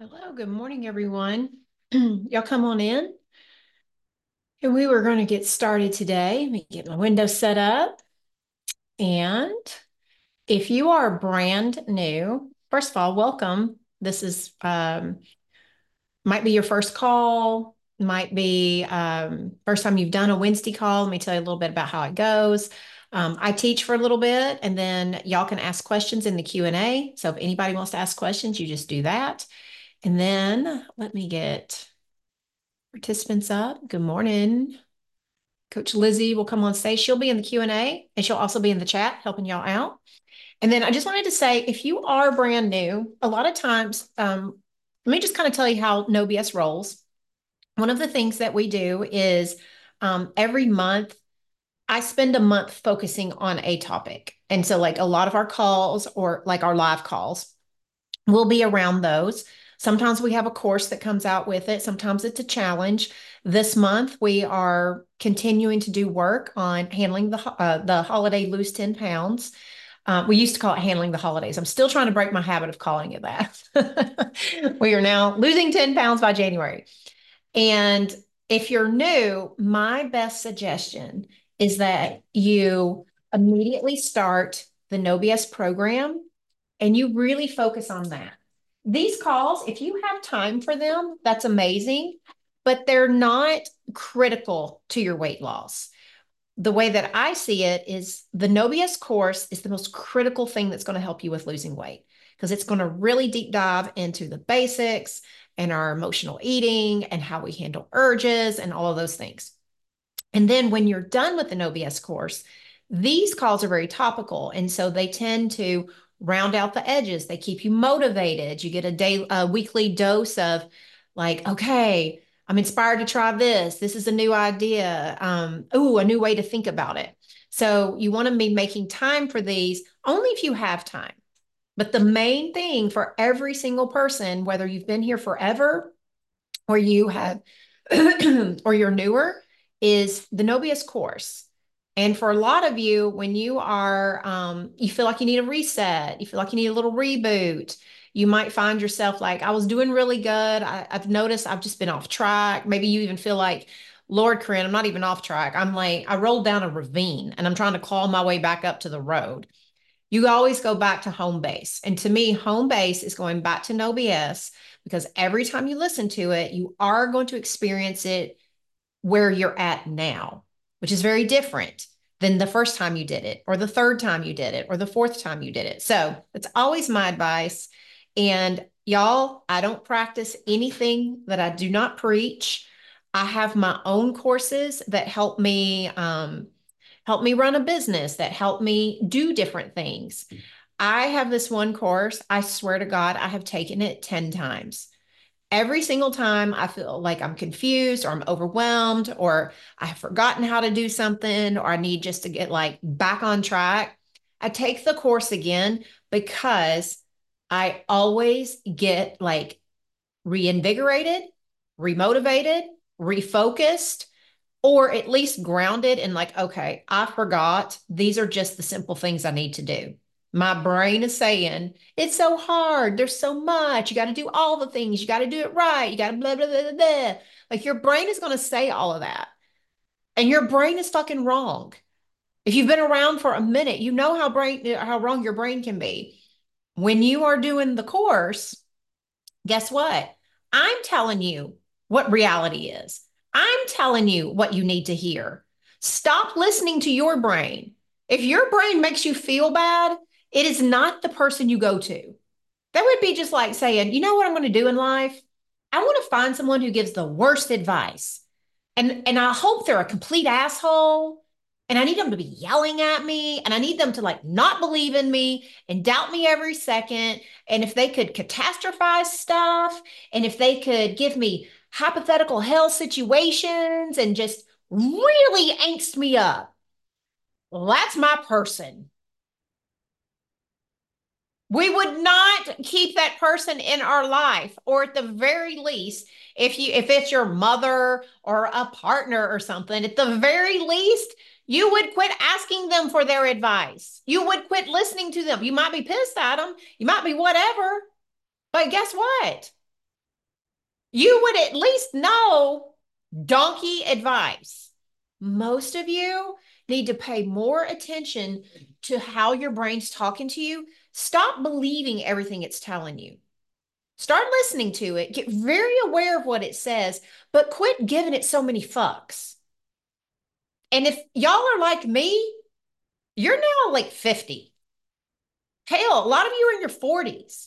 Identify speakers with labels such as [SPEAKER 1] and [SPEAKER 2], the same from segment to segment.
[SPEAKER 1] Hello, good morning, everyone. Y'all come on in. And we were going to get started today. Let me get my window set up. And if you are brand new, first of all, welcome. This is might be your first call, might be first time you've done a Wednesday call. Let me tell you a little bit about how it goes. I teach for a little bit, and then y'all can ask questions in the Q&A. So if anybody wants to ask questions, you just do that. And then let me get participants up. Good morning. Coach Lizzie will come on stage. She'll be in the Q&A and she'll also be in the chat helping y'all out. And then I just wanted to say, if you are brand new, a lot of times, let me just kind of tell you how No BS rolls. One of the things that we do is every month, I spend a month focusing on a topic. And so like a lot of our calls or like our live calls will be around those. Sometimes we have a course that comes out with it. Sometimes it's a challenge. This month we are continuing to do work on handling the holiday lose 10 pounds. We used to call it handling the holidays. I'm still trying to break my habit of calling it that. We are now losing 10 pounds by January. And if you're new, my best suggestion is that you immediately start the No BS program and you really focus on that. These calls, if you have time for them, that's amazing, but they're not critical to your weight loss. The way that I see it is the No BS course is the most critical thing that's going to help you with losing weight because it's going to really deep dive into the basics and our emotional eating and how we handle urges and all of those things. And then when you're done with the No BS course, these calls are very topical. And so they tend to round out the edges. They keep you motivated. You get a weekly dose of like, okay, I'm inspired to try this. This is a new idea. A new way to think about it. So you want to be making time for these only if you have time. But the main thing for every single person, whether you've been here forever or you have or you're newer, is the No BS course. And for a lot of you, when you are, you feel like you need a reset, you feel like you need a little reboot, you might find yourself like, I was doing really good. I've noticed I've just been off track. Maybe you even feel like, Lord, Corinne, I'm not even off track. I'm like, I rolled down a ravine and I'm trying to claw my way back up to the road. You always go back to home base. And to me, home base is going back to No BS because every time you listen to it, you are going to experience it where you're at now, which is very different than the first time you did it, or the third time you did it, or the fourth time you did it. So that's always my advice. And y'all, I don't practice anything that I do not preach. I have my own courses that help me run a business, that help me do different things. I have this one course, I swear to God, I have taken it 10 times. Every single time I feel like I'm confused or I'm overwhelmed or I have forgotten how to do something or I need just to get like back on track, I take the course again because I always get like reinvigorated, remotivated, refocused, or at least grounded and like, okay, I forgot. These are just the simple things I need to do. My brain is saying, it's so hard. There's so much. You got to do all the things. You got to do it right. You got to blah, blah, blah, blah, blah. Like your brain is going to say all of that. And your brain is fucking wrong. If you've been around for a minute, you know how wrong your brain can be. When you are doing the course, guess what? I'm telling you what reality is. I'm telling you what you need to hear. Stop listening to your brain. If your brain makes you feel bad, it is not the person you go to. That would be just like saying, you know what I'm going to do in life? I want to find someone who gives the worst advice. And I hope they're a complete asshole. And I need them to be yelling at me. And I need them to like not believe in me and doubt me every second. And if they could catastrophize stuff, and if they could give me hypothetical hell situations and just really angst me up, well, that's my person. We would not keep that person in our life, or at the very least, if it's your mother or a partner or something, at the very least, you would quit asking them for their advice. You would quit listening to them. You might be pissed at them, you might be whatever, but guess what? You would at least know donkey advice. Most of you need to pay more attention to how your brain's talking to you. Stop believing everything it's telling you. Start listening to it. Get very aware of what it says, but quit giving it so many fucks. And if y'all are like me, you're now like 50. Hell, a lot of you are in your 40s.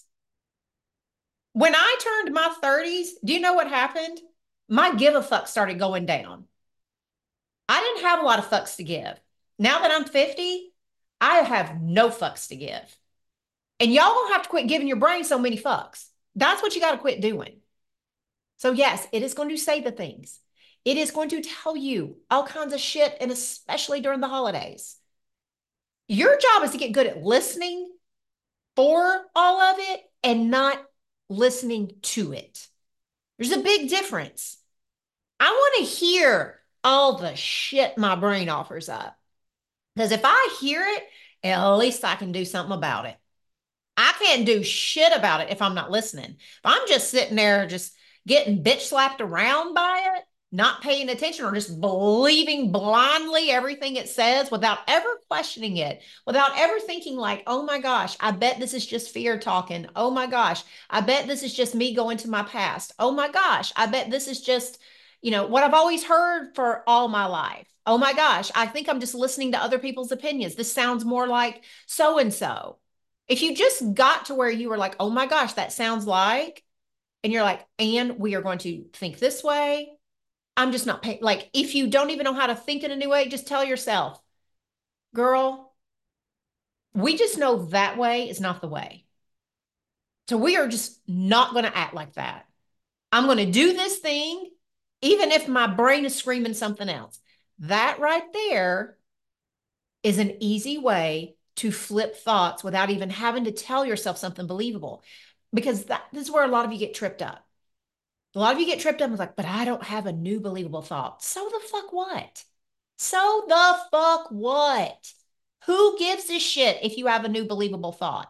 [SPEAKER 1] When I turned my 30s, do you know what happened? My give a fuck started going down. I didn't have a lot of fucks to give. Now that I'm 50, I have no fucks to give. And y'all gonna have to quit giving your brain so many fucks. That's what you got to quit doing. So, yes, it is going to say the things. It is going to tell you all kinds of shit, and especially during the holidays. Your job is to get good at listening for all of it and not listening to it. There's a big difference. I want to hear all the shit my brain offers up. Because if I hear it, at least I can do something about it. I can't do shit about it if I'm not listening. If I'm just sitting there just getting bitch slapped around by it, not paying attention or just believing blindly everything it says without ever questioning it, without ever thinking like, oh my gosh, I bet this is just fear talking. Oh my gosh, I bet this is just me going to my past. Oh my gosh, I bet this is just, what I've always heard for all my life. Oh my gosh, I think I'm just listening to other people's opinions. This sounds more like so and so. If you just got to where you were like, oh my gosh, that sounds like, and you're like, and we are going to think this way. I'm just not paying. Like, if you don't even know how to think in a new way, just tell yourself, girl, we just know that way is not the way. So we are just not going to act like that. I'm going to do this thing, even if my brain is screaming something else. That right there is an easy way to flip thoughts without even having to tell yourself something believable. Because this is where a lot of you get tripped up. A lot of you get tripped up and like, but I don't have a new believable thought. So the fuck what? So the fuck what? Who gives a shit if you have a new believable thought?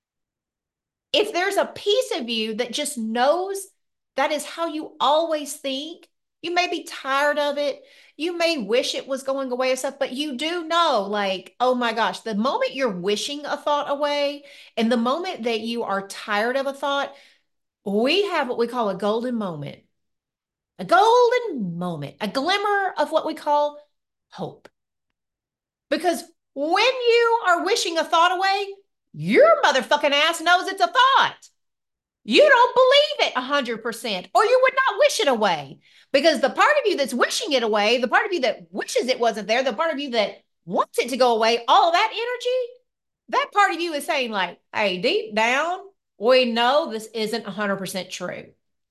[SPEAKER 1] If there's a piece of you that just knows that is how you always think, you may be tired of it. You may wish it was going away and stuff, but you do know, like, oh my gosh, the moment you're wishing a thought away and the moment that you are tired of a thought, we have what we call a golden moment, a glimmer of what we call hope. Because when you are wishing a thought away, your motherfucking ass knows it's a thought. You don't believe it 100%, or you would not wish it away. Because the part of you that's wishing it away, the part of you that wishes it wasn't there, the part of you that wants it to go away, all that energy, that part of you is saying, like, hey, deep down, we know this isn't 100% true.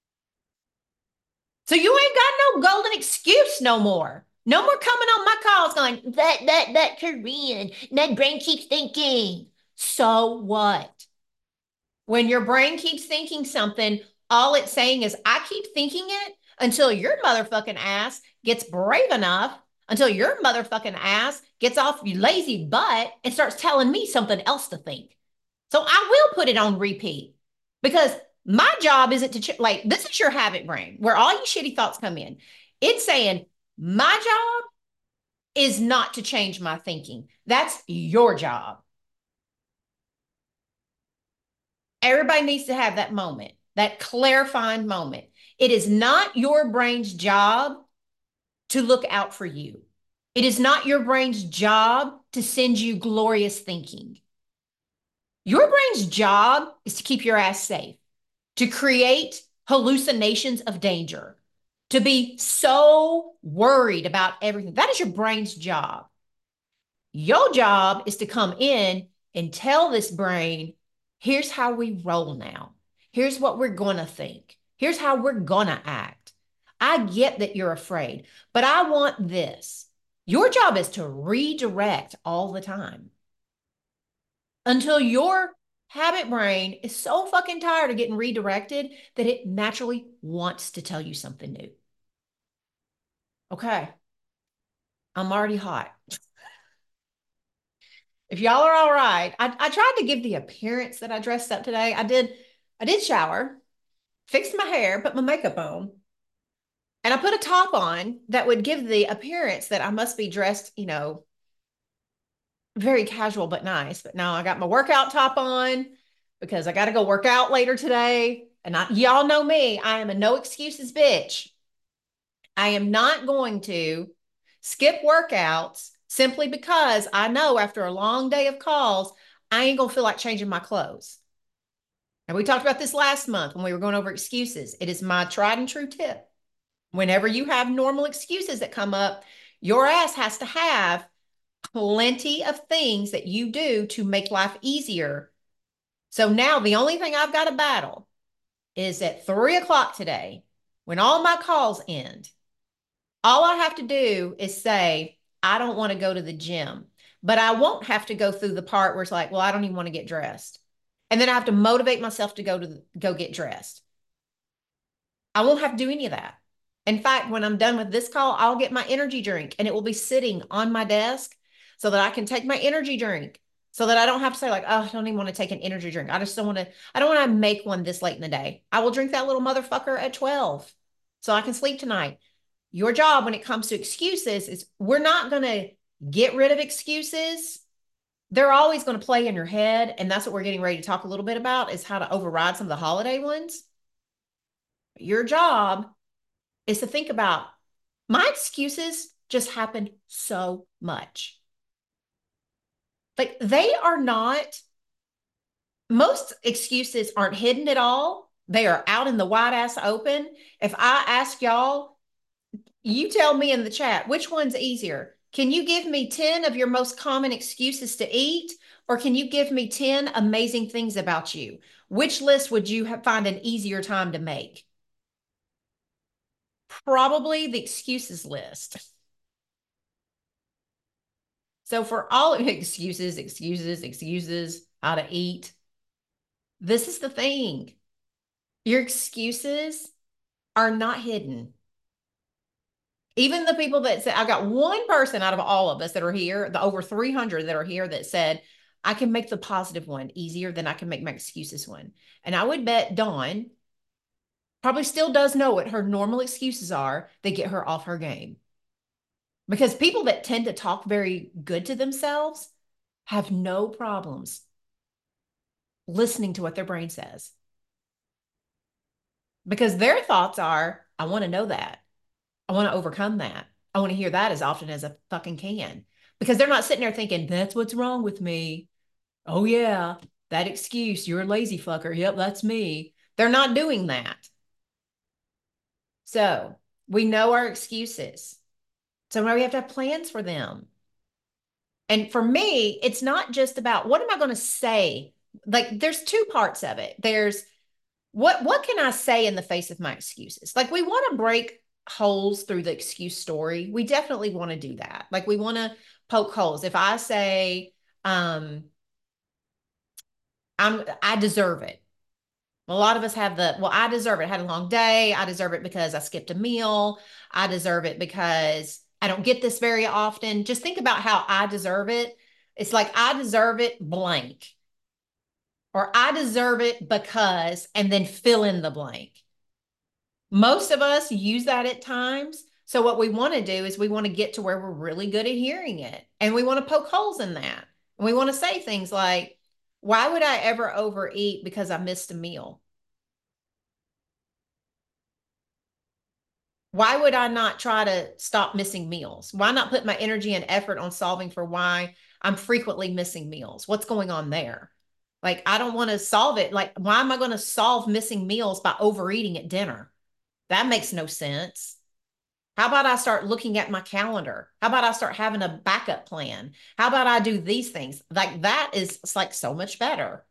[SPEAKER 1] So you ain't got no golden excuse no more. No more coming on my calls going, that Korean, that brain keeps thinking. So what? When your brain keeps thinking something, all it's saying is, I keep thinking it until your motherfucking ass gets brave enough, until your motherfucking ass gets off your lazy butt and starts telling me something else to think. So I will put it on repeat because my job isn't to, like, this is your habit brain where all your shitty thoughts come in. It's saying, my job is not to change my thinking. That's your job. Everybody needs to have that moment, that clarifying moment. It is not your brain's job to look out for you. It is not your brain's job to send you glorious thinking. Your brain's job is to keep your ass safe, to create hallucinations of danger, to be so worried about everything. That is your brain's job. Your job is to come in and tell this brain, here's how we roll now. Here's what we're going to think. Here's how we're going to act. I get that you're afraid, but I want this. Your job is to redirect all the time until your habit brain is so fucking tired of getting redirected that it naturally wants to tell you something new. Okay, I'm already hot. If y'all are all right, I tried to give the appearance that I dressed up today. I did shower. fixed my hair, put my makeup on, and I put a top on that would give the appearance that I must be dressed, very casual but nice. But now I got my workout top on because I got to go work out later today. And y'all know me, I am a no excuses bitch. I am not going to skip workouts simply because I know after a long day of calls, I ain't going to feel like changing my clothes. And we talked about this last month when we were going over excuses. It is my tried and true tip. Whenever you have normal excuses that come up, your ass has to have plenty of things that you do to make life easier. So now the only thing I've got to battle is at 3 o'clock today, when all my calls end, all I have to do is say, I don't want to go to the gym, but I won't have to go through the part where it's like, well, I don't even want to get dressed. And then I have to motivate myself to go get dressed. I won't have to do any of that. In fact, when I'm done with this call, I'll get my energy drink and it will be sitting on my desk so that I can take my energy drink so that I don't have to say like, oh, I don't even want to take an energy drink. I don't want to make one this late in the day. I will drink that little motherfucker at 12 so I can sleep tonight. Your job when it comes to excuses is we're not going to get rid of excuses. They're always going to play in your head. And that's what we're getting ready to talk a little bit about is how to override some of the holiday ones. Your job is to think about my excuses just happened so much. Like they are not, most excuses aren't hidden at all. They are out in the wide ass open. If I ask y'all, you tell me in the chat, which one's easier? Can you give me 10 of your most common excuses to eat? Or can you give me 10 amazing things about you? Which list would you find an easier time to make? Probably the excuses list. So for all excuses, how to eat, this is the thing. Your excuses are not hidden. Even the people that said, I got one person out of all of us that are here, the over 300 that are here that said, I can make the positive one easier than I can make my excuses one. And I would bet Dawn probably still does know what her normal excuses are that get her off her game. Because people that tend to talk very good to themselves have no problems listening to what their brain says. Because their thoughts are, I want to know that. I want to overcome that. I want to hear that as often as I fucking can. Because they're not sitting there thinking, that's what's wrong with me. Oh, yeah, that excuse. You're a lazy fucker. Yep, that's me. They're not doing that. So we know our excuses. So now we have to have plans for them. And for me, it's not just about what am I going to say? Like there's two parts of it. There's what can I say in the face of my excuses? Like we want to break holes through the excuse story. We definitely want to do that. Like we want to poke holes. If I say, I deserve it. A lot of us have well, I deserve it. I had a long day. I deserve it because I skipped a meal. I deserve it because I don't get this very often. Just think about how I deserve it. It's like I deserve it blank, or I deserve it because, and then fill in the blank. Most of us use that at times. So what we want to do is we want to get to where we're really good at hearing it. And we want to poke holes in that. And we want to say things like, why would I ever overeat because I missed a meal? Why would I not try to stop missing meals? Why not put my energy and effort on solving for why I'm frequently missing meals? What's going on there? Like, I don't want to solve it. Like, why am I going to solve missing meals by overeating at dinner? That makes no sense. How about I start looking at my calendar? How about I start having a backup plan? How about I do these things? Like that is it's like so much better.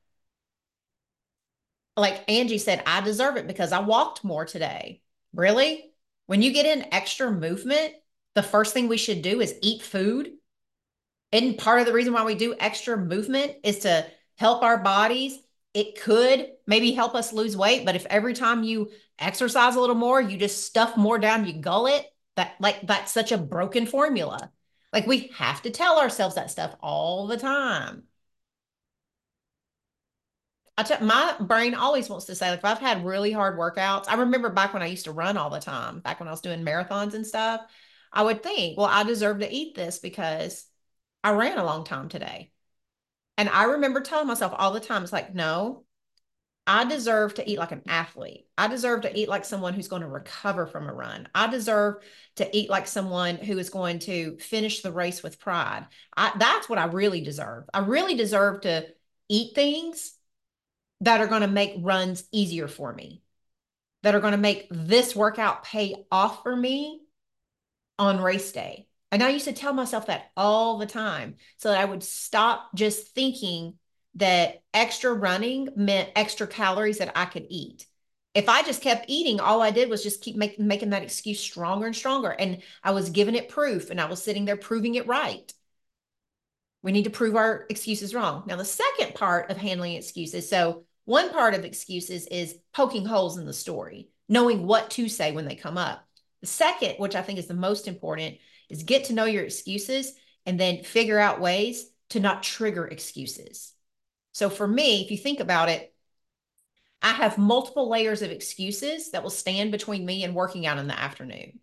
[SPEAKER 1] Like Angie said, I deserve it because I walked more today. Really? When you get in extra movement, the first thing we should do is eat food. And part of the reason why we do extra movement is to help our bodies. It could maybe help us lose weight, but if every time you exercise a little more, you just stuff more down your gullet, that's such a broken formula. Like we have to tell ourselves that stuff all the time. my brain always wants to say, like, if I've had really hard workouts, I remember back when I used to run all the time, back when I was doing marathons and stuff, I would think, well, I deserve to eat this because I ran a long time today. And I remember telling myself all the time, it's like, no, I deserve to eat like an athlete. I deserve to eat like someone who's going to recover from a run. I deserve to eat like someone who is going to finish the race with pride. That's what I really deserve. I really deserve to eat things that are going to make runs easier for me, that are going to make this workout pay off for me on race day. And I used to tell myself that all the time so that I would stop just thinking that extra running meant extra calories that I could eat. If I just kept eating, all I did was just keep making that excuse stronger and stronger. And I was giving it proof and I was sitting there proving it right. We need to prove our excuses wrong. Now, the second part of handling excuses, so one part of excuses is poking holes in the story, knowing what to say when they come up. The second, which I think is the most important, is get to know your excuses and then figure out ways to not trigger excuses. So for me, if you think about it, I have multiple layers of excuses that will stand between me and working out in the afternoon.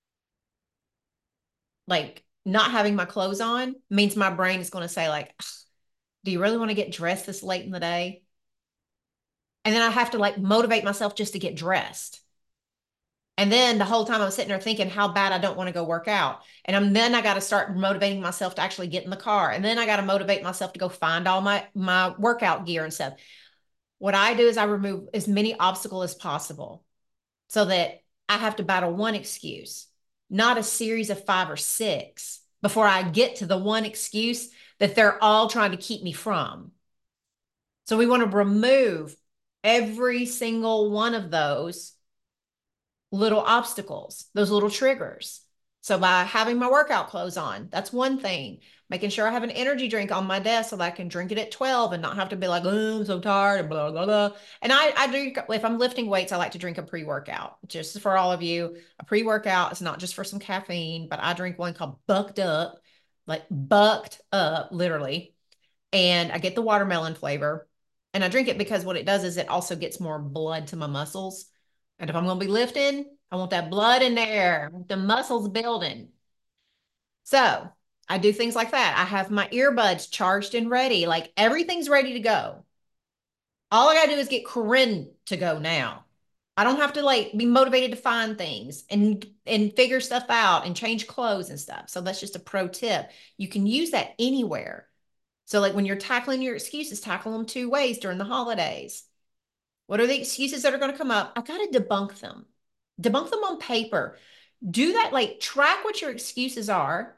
[SPEAKER 1] Like not having my clothes on means my brain is going to say like, do you really want to get dressed this late in the day? And then I have to like motivate myself just to get dressed. And then the whole time I'm sitting there thinking how bad I don't want to go work out. And then I got to start motivating myself to actually get in the car. And then I got to motivate myself to go find all my workout gear and stuff. What I do is I remove as many obstacles as possible so that I have to battle one excuse, not a series of 5 or 6 before I get to the one excuse that they're all trying to keep me from. So we want to remove every single one of those little obstacles, those little triggers. So by having my workout clothes on, that's one thing. Making sure I have an energy drink on my desk so that I can drink it at 12 and not have to be like, oh, I'm so tired and blah, blah, blah. And I drink, if I'm lifting weights, I like to drink a pre-workout. Just for all of you, a pre-workout is not just for some caffeine, but I drink one called Bucked Up, like bucked up, literally. And I get the watermelon flavor. And I drink it because what it does is it also gets more blood to my muscles. And if I'm going to be lifting, I want that blood in there, the muscles building. So I do things like that. I have my earbuds charged and ready. Like everything's ready to go. All I got to do is get Corinne to go now. I don't have to like be motivated to find things and figure stuff out and change clothes and stuff. So that's just a pro tip. You can use that anywhere. So like when you're tackling your excuses, tackle them 2 ways during the holidays. What are the excuses that are going to come up? I got to debunk them. Debunk them on paper. Do that, like track what your excuses are.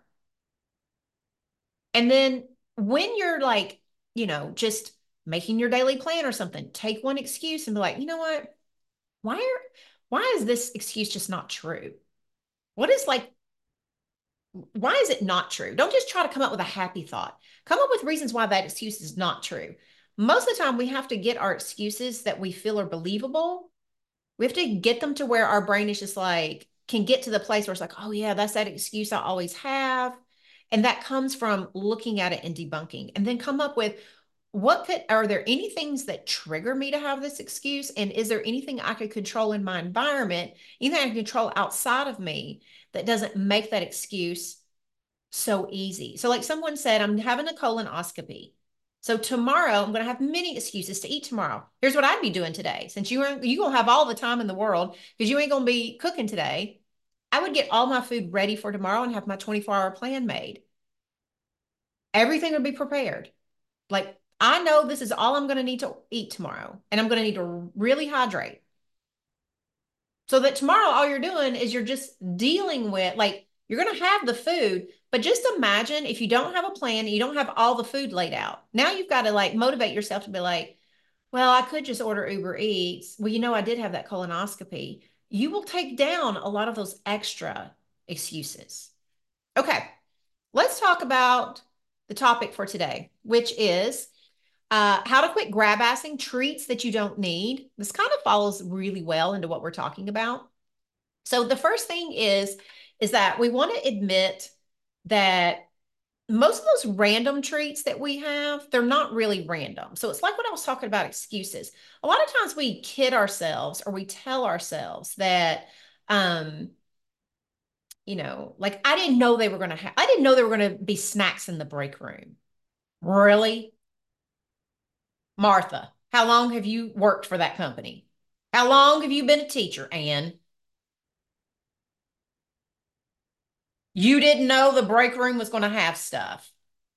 [SPEAKER 1] And then when you're like, just making your daily plan or something, take one excuse and be like, you know what? Why is this excuse just not true? What is like, why is it not true? Don't just try to come up with a happy thought. Come up with reasons why that excuse is not true. Most of the time, we have to get our excuses that we feel are believable. We have to get them to where our brain is just like, can get to the place where it's like, oh, yeah, that's that excuse I always have. And that comes from looking at it and debunking, and then come up with are there any things that trigger me to have this excuse? And is there anything I could control in my environment, anything I can control outside of me that doesn't make that excuse so easy? So, like someone said, I'm having a colonoscopy. So tomorrow I'm going to have many excuses to eat tomorrow. Here's what I'd be doing today. Since you going to have all the time in the world because you ain't going to be cooking today, I would get all my food ready for tomorrow and have my 24-hour plan made. Everything would be prepared. Like I know this is all I'm going to need to eat tomorrow, and I'm going to need to really hydrate. So that tomorrow, all you're doing is you're just dealing with, like, you're going to have the food, but just imagine if you don't have a plan and you don't have all the food laid out. Now you've got to like motivate yourself to be like, well, I could just order Uber Eats. Well, I did have that colonoscopy. You will take down a lot of those extra excuses. Okay, let's talk about the topic for today, which is how to quit grab assing treats that you don't need. This kind of follows really well into what we're talking about. So the first thing is that we want to admit that most of those random treats that we have, they're not really random. So it's like what I was talking about excuses. A lot of times we kid ourselves or we tell ourselves that, um, like I didn't know they were going to be snacks in the break room. Really? Martha, how long have you worked for that company? How long have you been a teacher, Anne? You didn't know the break room was going to have stuff.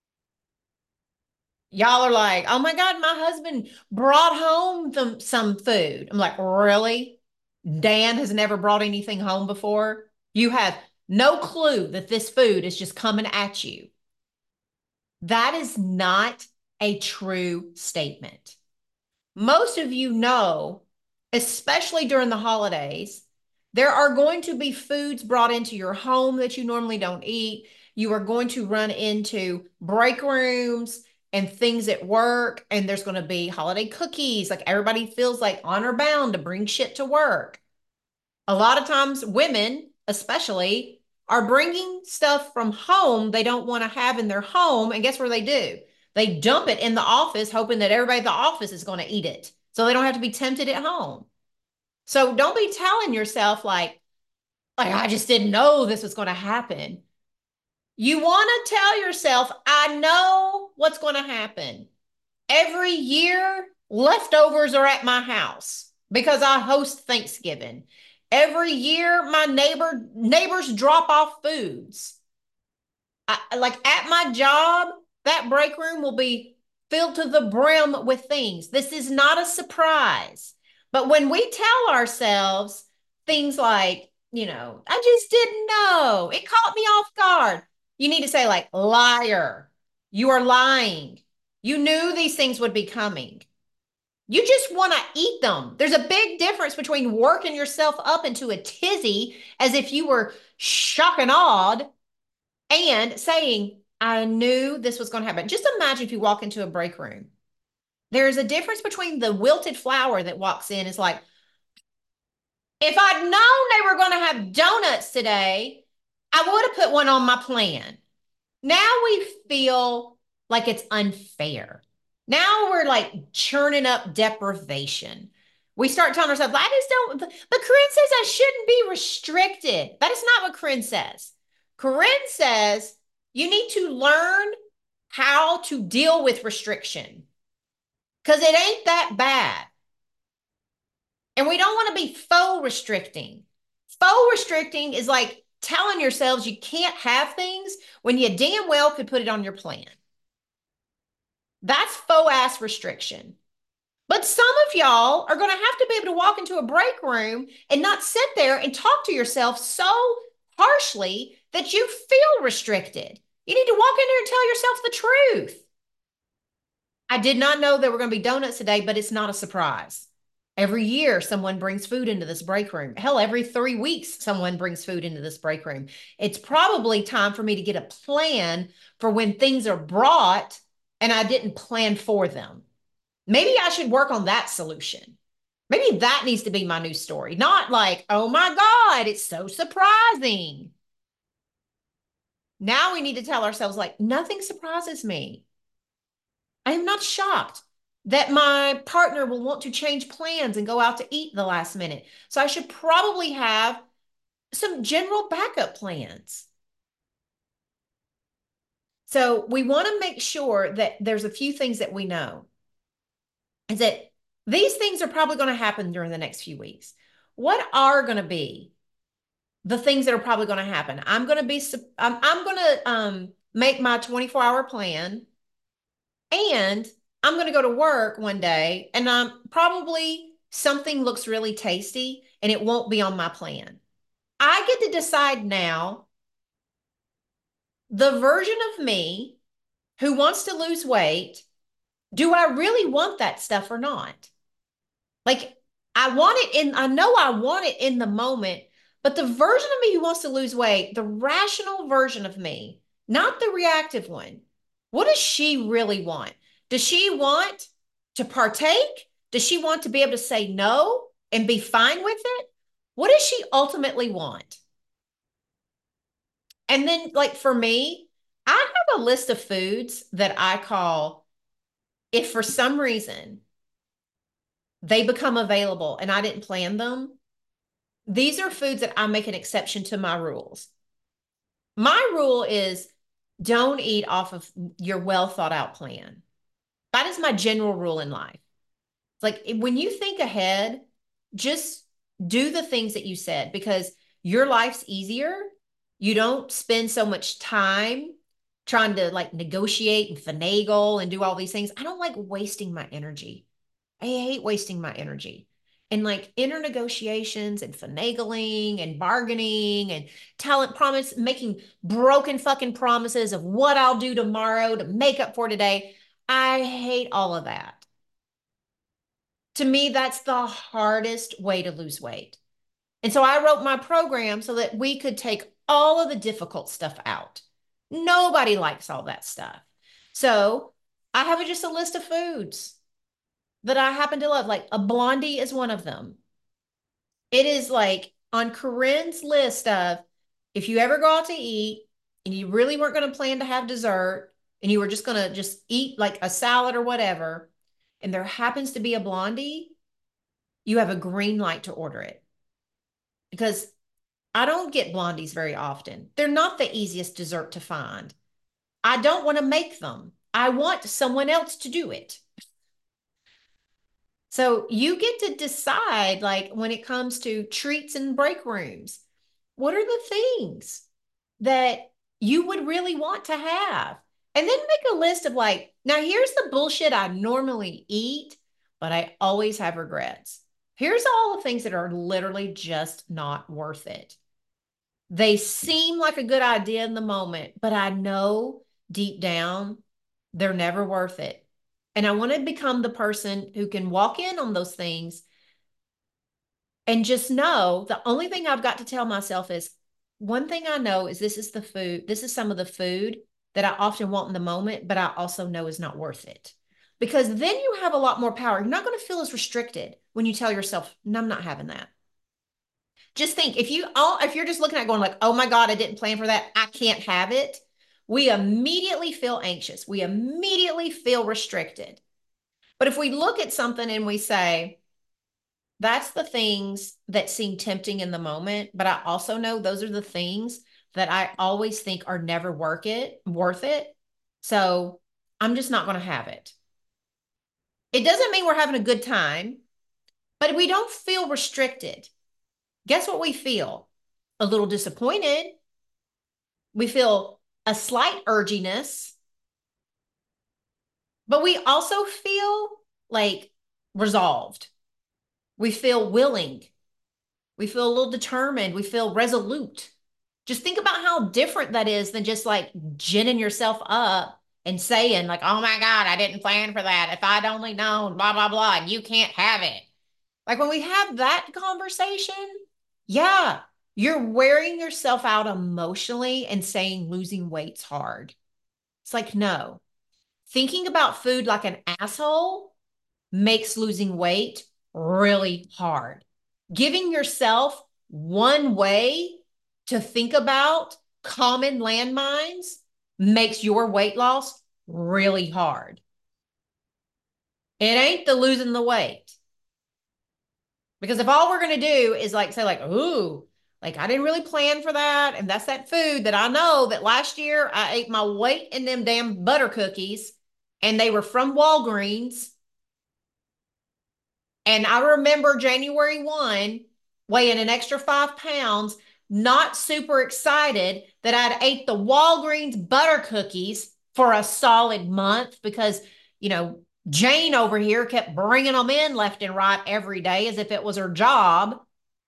[SPEAKER 1] Y'all are like, oh my God, my husband brought home some food. I'm like, really? Dan has never brought anything home before. You have no clue that this food is just coming at you. That is not a true statement. Most of you know, especially during the holidays, there are going to be foods brought into your home that you normally don't eat. You are going to run into break rooms and things at work, and there's going to be holiday cookies. Like everybody feels like honor bound to bring shit to work. A lot of times, women, especially, are bringing stuff from home they don't want to have in their home. And guess where they do? They dump it in the office, hoping that everybody at the office is going to eat it. So they don't have to be tempted at home. So don't be telling yourself, I just didn't know this was going to happen. You want to tell yourself, I know what's going to happen. Every year, leftovers are at my house because I host Thanksgiving. Every year, my neighbors drop off foods. Like at my job, that break room will be filled to the brim with things. This is not a surprise. But when we tell ourselves things like, I just didn't know, it caught me off guard. You need to say, like, liar, you are lying. You knew these things would be coming. You just want to eat them. There's a big difference between working yourself up into a tizzy as if you were shock and awed and saying, I knew this was going to happen. Just imagine if you walk into a break room. There's a difference between the wilted flower that walks in. It's like, if I'd known they were going to have donuts today, I would have put one on my plan. Now we feel like it's unfair. Now we're like churning up deprivation. We start telling ourselves, I just don't, but Corinne says I shouldn't be restricted. That is not what Corinne says. Corinne says you need to learn how to deal with restriction because it ain't that bad. And we don't want to be faux restricting. Faux restricting is like telling yourselves you can't have things when you damn well could put it on your plan. That's faux ass restriction. But some of y'all are going to have to be able to walk into a break room and not sit there and talk to yourself so harshly that you feel restricted. You need to walk in there and tell yourself the truth. I did not know there were going to be donuts today, but it's not a surprise. Every year, someone brings food into this break room. Hell, every 3 weeks, someone brings food into this break room. It's probably time for me to get a plan for when things are brought and I didn't plan for them. Maybe I should work on that solution. Maybe that needs to be my new story. Not like, oh my God, it's so surprising. Now we need to tell ourselves, like, nothing surprises me. I am not shocked that my partner will want to change plans and go out to eat the last minute. So I should probably have some general backup plans. So we want to make sure that there's a few things that we know is that these things are probably going to happen during the next few weeks. What are going to be the things that are probably going to happen? I'm going to make my 24-hour plan, and I'm going to go to work one day and probably something looks really tasty and it won't be on my plan. I get to decide now the version of me who wants to lose weight. Do I really want that stuff or not? Like, I know I want it in the moment, but the version of me who wants to lose weight, the rational version of me, not the reactive one, what does she really want? Does she want to partake? Does she want to be able to say no and be fine with it? What does she ultimately want? And then, like for me, I have a list of foods that I call, if for some reason they become available and I didn't plan them, these are foods that I make an exception to my rules. My rule is don't eat off of your well thought out plan. That is my general rule in life. It's like when you think ahead, just do the things that you said because your life's easier. You don't spend so much time trying to like negotiate and finagle and do all these things. I don't like wasting my energy. I hate wasting my energy. And like inner negotiations and finagling and bargaining and talent promise, making broken fucking promises of what I'll do tomorrow to make up for today. I hate all of that. To me, that's the hardest way to lose weight. And so I wrote my program so that we could take all of the difficult stuff out. Nobody likes all that stuff. So I have just a list of foods that I happen to love. Like a blondie is one of them. It is like on Corinne's list of if you ever go out to eat and you really weren't going to plan to have dessert and you were just going to just eat like a salad or whatever, and there happens to be a blondie, you have a green light to order it because I don't get blondies very often. They're not the easiest dessert to find. I don't want to make them. I want someone else to do it. So you get to decide, like when it comes to treats and break rooms, what are the things that you would really want to have? And then make a list of like, now here's the bullshit I normally eat, but I always have regrets. Here's all the things that are literally just not worth it. They seem like a good idea in the moment, but I know deep down they're never worth it. And I want to become the person who can walk in on those things and just know the only thing I've got to tell myself is one thing I know is this is the food, this is some of the food that I often want in the moment, but I also know is not worth it. Because then you have a lot more power. You're not going to feel as restricted when you tell yourself, no, I'm not having that. Just think if you're just looking at going like, oh my God, I didn't plan for that, I can't have it. We immediately feel anxious. We immediately feel restricted. But if we look at something and we say, that's the things that seem tempting in the moment, but I also know those are the things that I always think are never worth it. So I'm just not going to have it. It doesn't mean we're having a good time, but we don't feel restricted. Guess what we feel? A little disappointed. We feel a slight urginess, but we also feel like resolved. We feel willing. We feel a little determined. We feel resolute. Just think about how different that is than just like ginning yourself up and saying like, oh my God, I didn't plan for that. If I'd only known, blah, blah, blah, and you can't have it. Like when we have that conversation, yeah, you're wearing yourself out emotionally and saying losing weight's hard. It's like, no, thinking about food like an asshole makes losing weight really hard. Giving yourself one way to think about common landmines makes your weight loss really hard. It ain't the losing the weight. Because if all we're going to do is like say like, ooh, like I didn't really plan for that. And that's that food that I know that last year I ate my weight in them damn butter cookies and they were from Walgreens. And I remember January 1 weighing an extra 5 pounds, not super excited that I'd ate the Walgreens butter cookies for a solid month because, you know, Jane over here kept bringing them in left and right every day as if it was her job.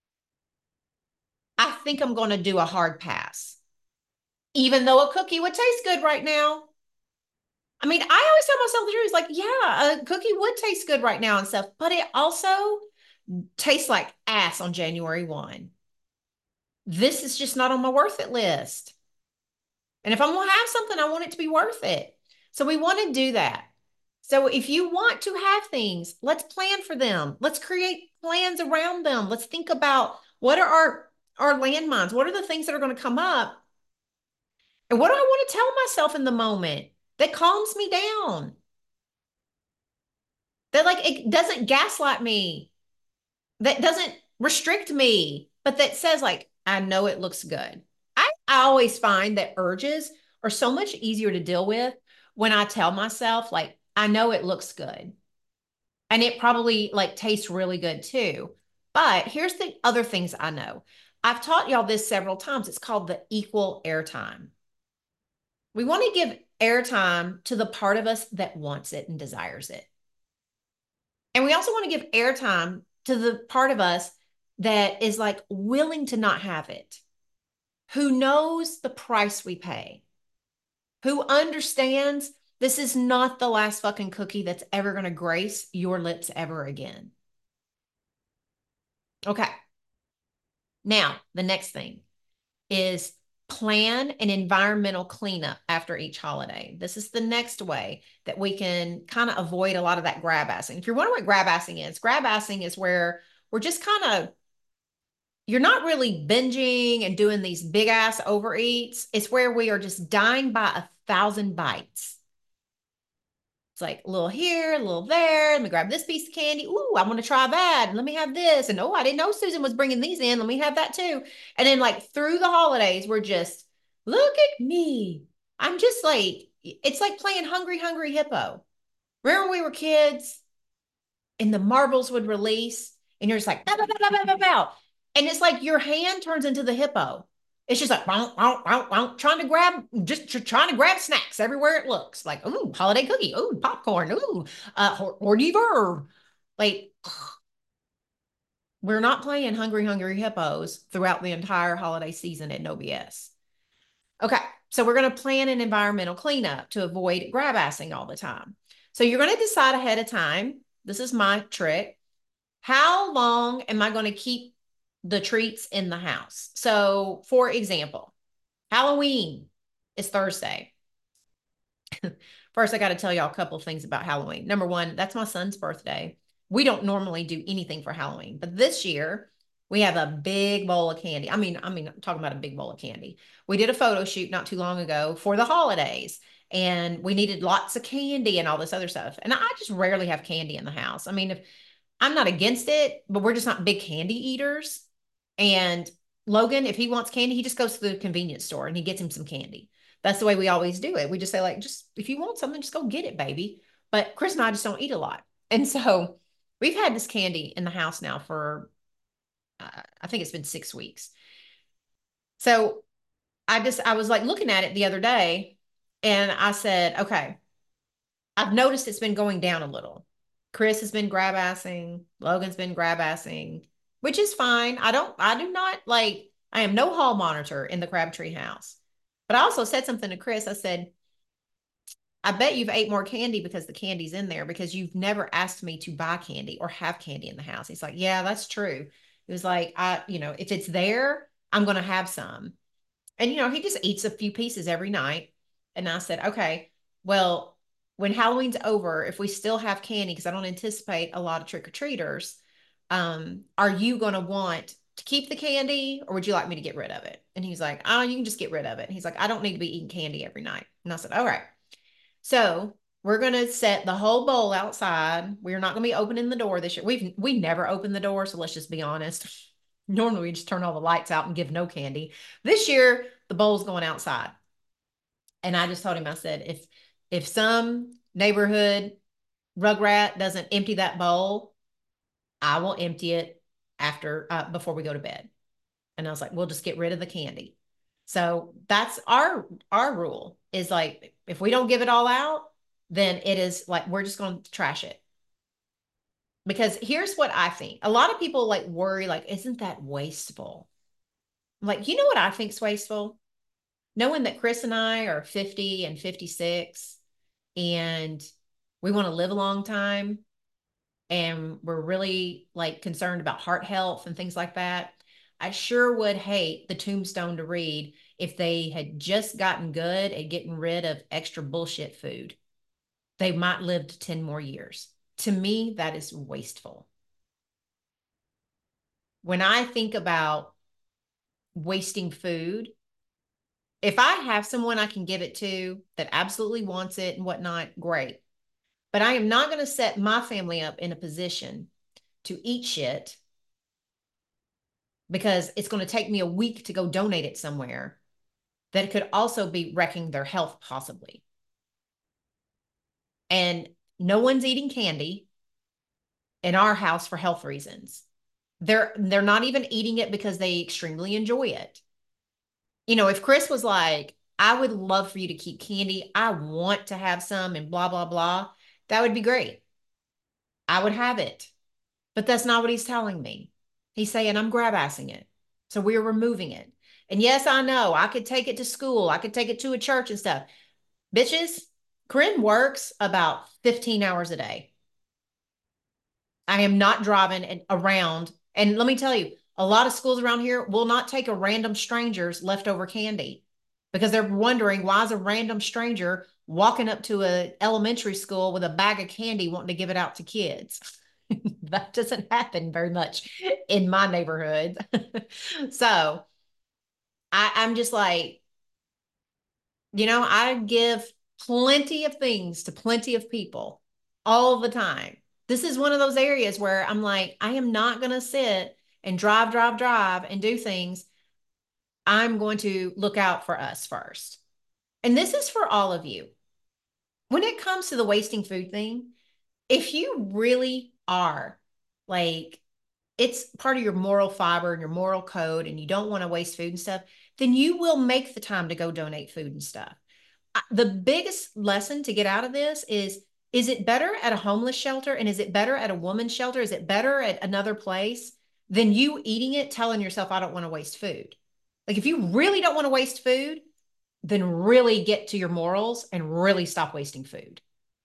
[SPEAKER 1] I think I'm going to do a hard pass, even though a cookie would taste good right now. I mean, I always tell myself the truth. It's like, yeah, a cookie would taste good right now and stuff, but it also tastes like ass on January 1. This is just not on my worth it list. And if I'm going to have something, I want it to be worth it. So we want to do that. So if you want to have things, let's plan for them. Let's create plans around them. Let's think about what are our landmines? What are the things that are going to come up? And what do I want to tell myself in the moment that calms me down? That like it doesn't gaslight me, that doesn't restrict me, but that says like, I know it looks good. I always find that urges are so much easier to deal with when I tell myself, like, I know it looks good. And it probably like tastes really good too. But here's the other things I know. I've taught y'all this several times. It's called the equal airtime. We want to give airtime to the part of us that wants it and desires it. And we also want to give airtime to the part of us that is like willing to not have it, who knows the price we pay, who understands this is not the last fucking cookie that's ever going to grace your lips ever again. Okay. Now, the next thing is plan an environmental cleanup after each holiday. This is the next way that we can kind of avoid a lot of that grab assing. If you're wondering what grab assing is where we're just kind of, you're not really binging and doing these big ass overeats. It's where we are just dying by 1,000 bites. It's like a little here, a little there. Let me grab this piece of candy. Ooh, I want to try that. Let me have this. And oh, I didn't know Susan was bringing these in. Let me have that too. And then like through the holidays, we're just, look at me. I'm just like, it's like playing Hungry Hungry Hippo. Remember when we were kids and the marbles would release and you're just like, bow, bow, bow, bow, bow, bow. And it's like your hand turns into the hippo. It's just like trying to grab, just trying to grab snacks everywhere it looks. Like, ooh, holiday cookie, ooh, popcorn, ooh, hors d'oeuvre. Like, we're not playing Hungry Hungry Hippos throughout the entire holiday season at No BS. Okay, so we're going to plan an environmental cleanup to avoid grab assing all the time. So you're going to decide ahead of time. This is my trick. How long am I going to keep the treats in the house? So, for example, Halloween is Thursday. First, I got to tell y'all a couple of things about Halloween. Number one, that's my son's birthday. We don't normally do anything for Halloween, but this year we have a big bowl of candy. I'm talking about a big bowl of candy. We did a photo shoot not too long ago for the holidays, and we needed lots of candy and all this other stuff. And I just rarely have candy in the house. I mean, if I'm not against it, but we're just not big candy eaters. And Logan, if he wants candy, he just goes to the convenience store and he gets him some candy. That's the way we always do it. We just say, like, just if you want something, just go get it, baby. But Chris and I just don't eat a lot. And so we've had this candy in the house now for, I think it's been 6 weeks. So I was like looking at it the other day and I said, okay, I've noticed it's been going down a little. Chris has been grab assing, Logan's been grab assing, which is fine. I do not like, I am no hall monitor in the Crabtree house. But I also said something to Chris. I said, I bet you've ate more candy because the candy's in there because you've never asked me to buy candy or have candy in the house. He's like, yeah, that's true. He was like, if it's there, I'm going to have some. And, he just eats a few pieces every night. And I said, okay, well, when Halloween's over, if we still have candy, because I don't anticipate a lot of trick-or-treaters, are you going to want to keep the candy or would you like me to get rid of it? And he's like, oh, you can just get rid of it. And he's like, I don't need to be eating candy every night. And I said, all right. So we're going to set the whole bowl outside. We're not going to be opening the door this year. We never open the door. So let's just be honest. Normally we just turn all the lights out and give no candy. This year, the bowl's going outside. And I just told him, I said, if some neighborhood rugrat doesn't empty that bowl, I will empty it after before we go to bed. And I was like, we'll just get rid of the candy. So that's our rule is like, if we don't give it all out, then it is like, we're just going to trash it. Because here's what I think. A lot of people like worry, like, isn't that wasteful? Like, you know what I think is wasteful? Knowing that Chris and I are 50 and 56 and we want to live a long time and we're really like concerned about heart health and things like that. I sure would hate the tombstone to read if they had just gotten good at getting rid of extra bullshit food. They might live to 10 more years. To me, that is wasteful. When I think about wasting food, If I have someone I can give it to that absolutely wants it and whatnot, great. But I am not going to set my family up in a position to eat shit because it's going to take me a week to go donate it somewhere that could also be wrecking their health, possibly. And no one's eating candy in our house for health reasons. They're not even eating it because they extremely enjoy it. You know, if Chris was like, I would love for you to keep candy, I want to have some and blah blah blah, that would be great. I would have it. But that's not what he's telling me. He's saying I'm grab assing it. So we're removing it. And yes, I know I could take it to school. I could take it to a church and stuff. Bitches, Corinne works about 15 hours a day. I am not driving around. And let me tell you, a lot of schools around here will not take a random stranger's leftover candy because they're wondering why is a random stranger walking up to an elementary school with a bag of candy wanting to give it out to kids. That doesn't happen very much in my neighborhood. So I'm just like, I give plenty of things to plenty of people all the time. This is one of those areas where I'm like, I am not going to sit and drive and do things. I'm going to look out for us first. And this is for all of you. When it comes to the wasting food thing, if you really are like, it's part of your moral fiber and your moral code, and you don't want to waste food and stuff, then you will make the time to go donate food and stuff. The biggest lesson to get out of this is it better at a homeless shelter? And is it better at a woman's shelter? Is it better at another place than you eating it, telling yourself, I don't want to waste food? Like, if you really don't want to waste food, then really get to your morals and really stop wasting food.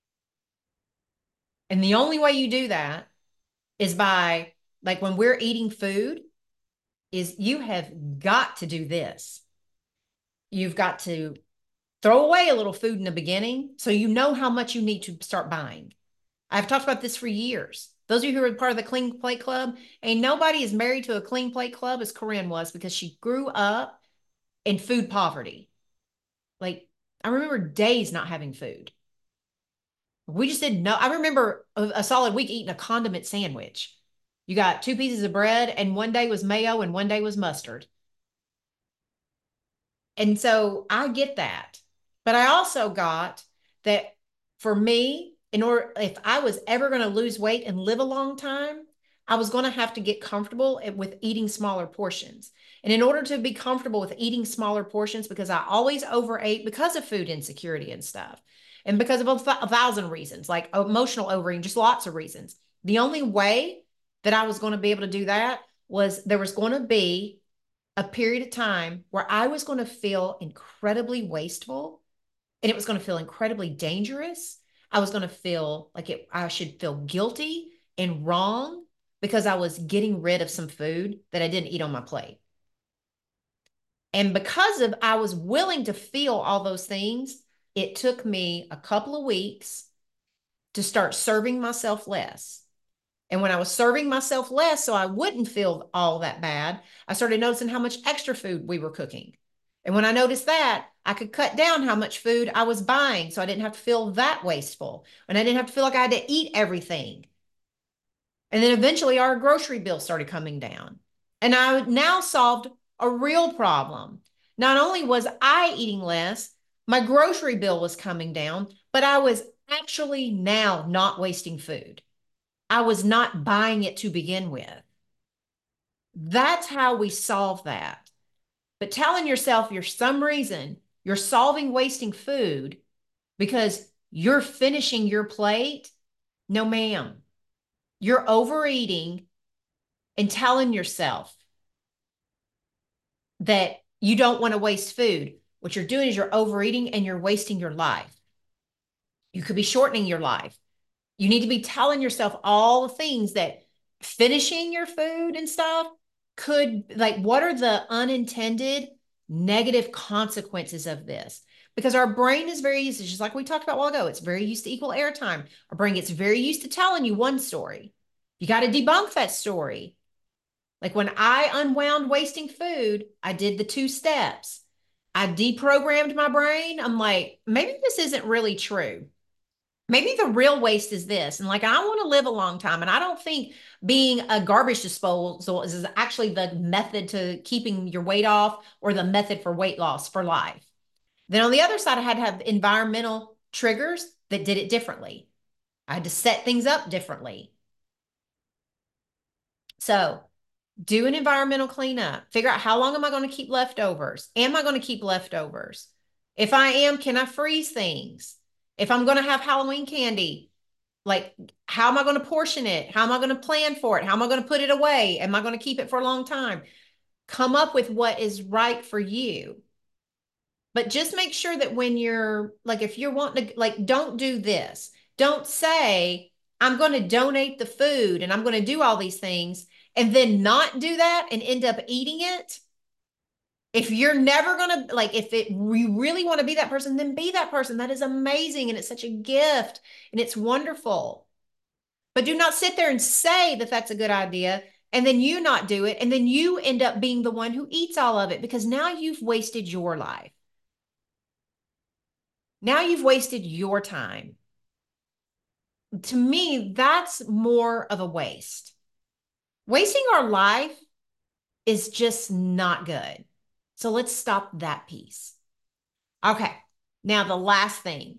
[SPEAKER 1] And the only way you do that is by, like, when we're eating food, is you have got to do this. You've got to throw away a little food in the beginning so you know how much you need to start buying. I've talked about this for years. Those of you who are part of the Clean Plate Club, and nobody is married to a Clean Plate Club as Corinne was because she grew up in food poverty. Like, I remember days not having food. We just didn't know. I remember a solid week eating a condiment sandwich. You got two pieces of bread, and one day was mayo and one day was mustard. And so I get that. But I also got that for me, in order, if I was ever going to lose weight and live a long time, I was going to have to get comfortable with eating smaller portions. And in order to be comfortable with eating smaller portions, because I always overate because of food insecurity and stuff, and because of a thousand reasons, like emotional overeating, just lots of reasons. The only way that I was going to be able to do that was there was going to be a period of time where I was going to feel incredibly wasteful, and it was going to feel incredibly dangerous. I was going to feel like I should feel guilty and wrong because I was getting rid of some food that I didn't eat on my plate. And because of I was willing to feel all those things, it took me a couple of weeks to start serving myself less. And when I was serving myself less, so I wouldn't feel all that bad, I started noticing how much extra food we were cooking. And when I noticed that, I could cut down how much food I was buying so I didn't have to feel that wasteful. And I didn't have to feel like I had to eat everything. And then eventually our grocery bill started coming down. And I now solved a real problem. Not only was I eating less, my grocery bill was coming down, but I was actually now not wasting food. I was not buying it to begin with. That's how we solve that. But telling yourself you're some reason you're solving wasting food because you're finishing your plate, no, ma'am. You're overeating and telling yourself that you don't want to waste food. What you're doing is you're overeating and you're wasting your life. You could be shortening your life. You need to be telling yourself all the things that finishing your food and stuff could, like, what are the unintended negative consequences of this? Because our brain is very used to, just like we talked about a while ago, it's very used to equal airtime. Our brain gets very used to telling you one story. You got to debunk that story. Like when I unwound wasting food, I did the 2 steps. I deprogrammed my brain. I'm like, maybe this isn't really true. Maybe the real waste is this. And like, I want to live a long time. And I don't think being a garbage disposal is actually the method to keeping your weight off or the method for weight loss for life. Then on the other side, I had to have environmental triggers that did it differently. I had to set things up differently. So do an environmental cleanup. Figure out how long am I going to keep leftovers? Am I going to keep leftovers? If I am, can I freeze things? If I'm going to have Halloween candy, like how am I going to portion it? How am I going to plan for it? How am I going to put it away? Am I going to keep it for a long time? Come up with what is right for you. But just make sure that when you're like, if you're wanting to, like, don't do this. Don't say, I'm going to donate the food and I'm going to do all these things and then not do that and end up eating it. If you're never going to, like, if it you really want to be that person, then be that person. That is amazing. And it's such a gift and it's wonderful. But do not sit there and say that that's a good idea and then you not do it. And then you end up being the one who eats all of it because now you've wasted your life. Now you've wasted your time. To me, that's more of a waste. Wasting our life is just not good. So let's stop that piece. Okay. Now, the last thing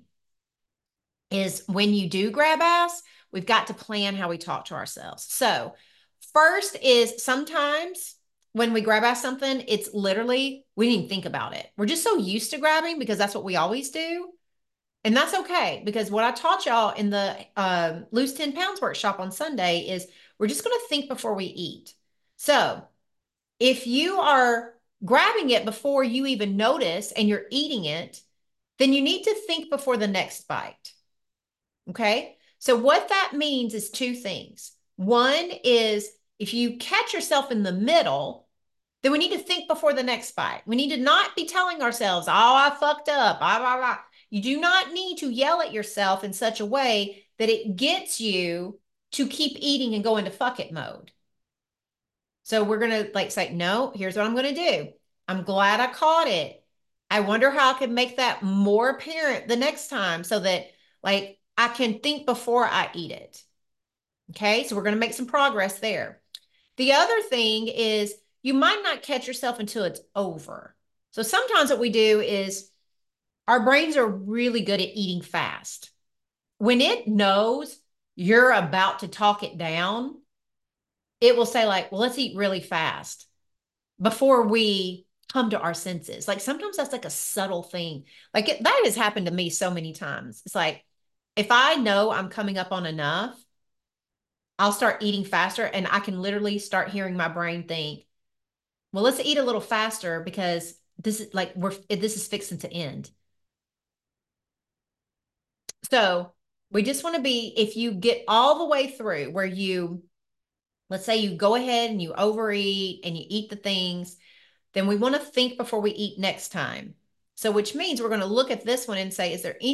[SPEAKER 1] is when you do grab ass, we've got to plan how we talk to ourselves. So, first is sometimes when we grab ass something, it's literally, we didn't even think about it. We're just so used to grabbing because that's what we always do. And that's okay because what I taught y'all in the Lose 10 Pounds workshop on Sunday is we're just going to think before we eat. So if you are grabbing it before you even notice and you're eating it, then you need to think before the next bite. Okay. So what that means is two things. One is if you catch yourself in the middle, then we need to think before the next bite. We need to not be telling ourselves, oh, I fucked up. Blah, blah, blah. You do not need to yell at yourself in such a way that it gets you to keep eating and go into fuck it mode. So we're going to like say, no, here's what I'm going to do. I'm glad I caught it. I wonder how I can make that more apparent the next time so that like I can think before I eat it. Okay. So we're going to make some progress there. The other thing is you might not catch yourself until it's over. So sometimes what we do is our brains are really good at eating fast. When it knows you're about to talk it down, it will say like, well, let's eat really fast before we come to our senses. Like sometimes that's like a subtle thing. Like that has happened to me so many times. It's like, if I know I'm coming up on enough, I'll start eating faster and I can literally start hearing my brain think, well, let's eat a little faster because this is like this is fixing to end. So we just want to be, if you get all the way through where you, let's say you go ahead and you overeat and you eat the things, then we want to think before we eat next time. So which means we're going to look at this one and say,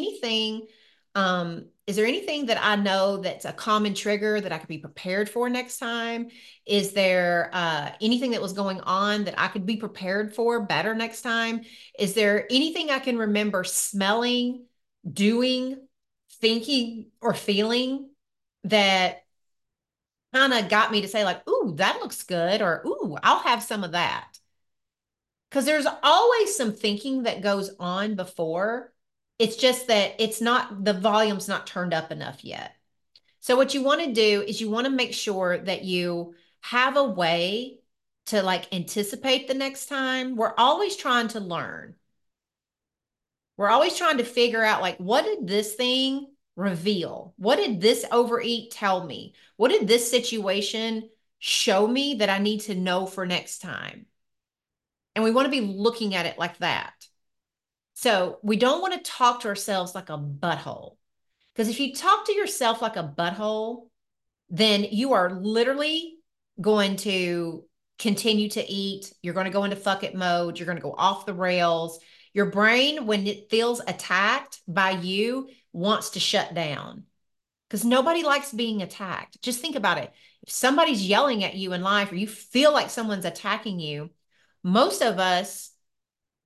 [SPEAKER 1] is there anything that I know that's a common trigger that I could be prepared for next time? Is there anything that was going on that I could be prepared for better next time? Is there anything I can remember smelling, doing, thinking, or feeling that kind of got me to say like, ooh, that looks good, or ooh, I'll have some of that. Because there's always some thinking that goes on before. It's just that it's not, the volume's not turned up enough yet. So what you want to do is you want to make sure that you have a way to like anticipate the next time. We're always trying to learn. We're always trying to figure out like, what did this thing reveal? What did this overeat tell me? What did this situation show me that I need to know for next time? And we want to be looking at it like that. So we don't want to talk to ourselves like a butthole. Because if you talk to yourself like a butthole, then you are literally going to continue to eat. You're going to go into fuck it mode. You're going to go off the rails. Your brain, when it feels attacked by you, wants to shut down because nobody likes being attacked. Just think about it. If somebody's yelling at you in life or you feel like someone's attacking you, most of us